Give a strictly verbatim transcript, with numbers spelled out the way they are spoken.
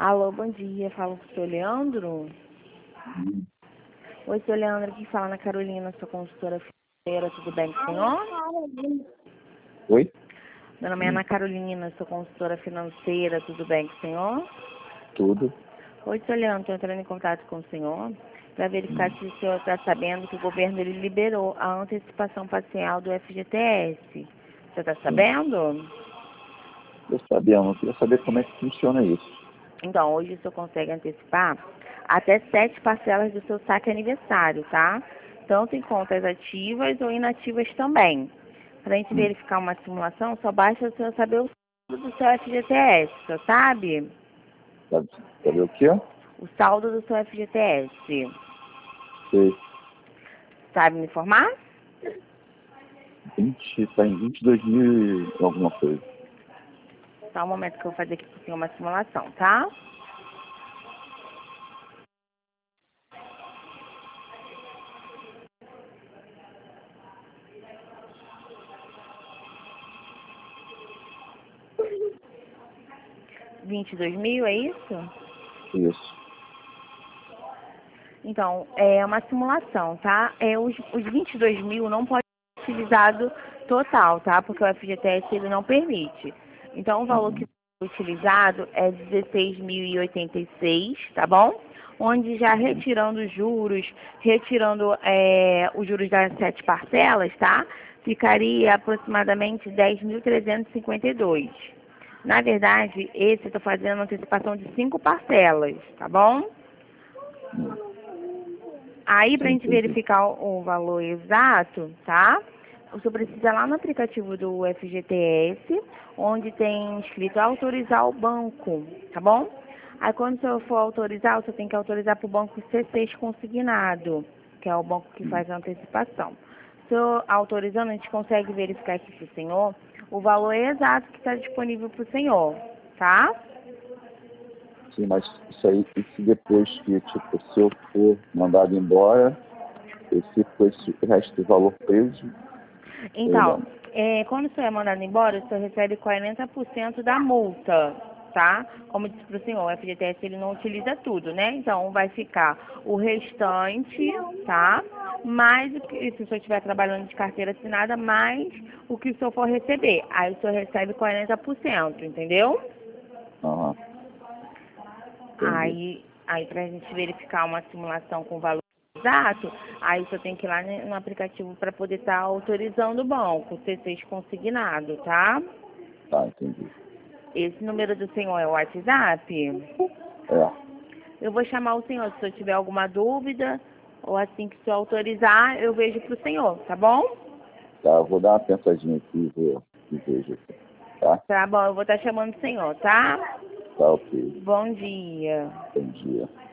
Alô, bom dia. Falo com o senhor Leandro. Hum. Oi, senhor Leandro, aqui fala Ana Carolina, sou consultora financeira, tudo bem com o senhor? Oi? Meu nome é Hum. Ana Carolina, sou consultora financeira, tudo bem com o senhor? Tudo. Oi, senhor Leandro, estou entrando em contato com o senhor para verificar Hum. se o senhor está sabendo que o governo ele liberou a antecipação parcial do F G T S. Você está Sim. sabendo? Eu sabia, eu queria saber como é que funciona isso. Então, hoje o senhor consegue antecipar até sete parcelas do seu saque aniversário, tá? Tanto em contas ativas ou inativas também. Para a gente Hum. verificar uma simulação, só basta o senhor saber o saldo do seu F G T S, o senhor sabe? Sabe, saber o quê? O saldo do seu F G T S. Sei. Sabe me informar? vinte, está em vinte e dois mil e alguma coisa. Só um momento que eu vou fazer aqui para o senhor uma simulação, tá? vinte e dois mil, é isso? Isso. Então, é uma simulação, tá? É, os, os vinte e dois mil não pode ser utilizado total, tá? Porque o F G T S ele não permite. Então, o valor que Uhum. foi utilizado é dezesseis mil e oitenta e seis, tá bom? Onde já Uhum. retirando os juros, retirando é, os juros das sete parcelas, tá? Ficaria aproximadamente dez mil trezentos e cinquenta e dois. Na verdade, esse eu estou fazendo antecipação de cinco parcelas, tá bom? Hum. Aí, para a Sim, gente entendi. verificar o valor exato, tá? O senhor precisa ir lá no aplicativo do F G T S, onde tem escrito autorizar o banco, tá bom? Aí, quando o senhor for autorizar, o senhor tem que autorizar para o banco C seis consignado, que é o banco que Hum. faz a antecipação. O senhor autorizando, a gente consegue verificar aqui para o senhor o valor exato que está disponível para o senhor, tá? Sim, mas isso aí, e se depois que, tipo, se eu for mandado embora, eu fico com esse resto do valor preso ou Então, não? é, quando o senhor é mandado embora, o senhor recebe quarenta por cento da multa, tá? Como disse para o senhor, o F G T S ele não utiliza tudo, né? Então, vai ficar o restante, tá? Mais o que, se o senhor estiver trabalhando de carteira assinada, mais o que o senhor for receber. Aí o senhor recebe quarenta por cento, entendeu? Aham, entendi. Aí, aí para a gente verificar uma simulação com valor exato, aí o senhor tem que ir lá no aplicativo para poder estar autorizando o banco, C seis consignado, tá? Tá, entendi. Esse número do senhor é o WhatsApp? É, Eu vou chamar o senhor, se o senhor tiver alguma dúvida, ou assim que o senhor autorizar, eu vejo para o senhor, tá bom? tá, eu vou dar uma pensadinha aqui e vou e vejo aqui, tá? Tá bom, eu vou estar chamando o senhor, tá? Tá, ok. Bom dia. Bom dia.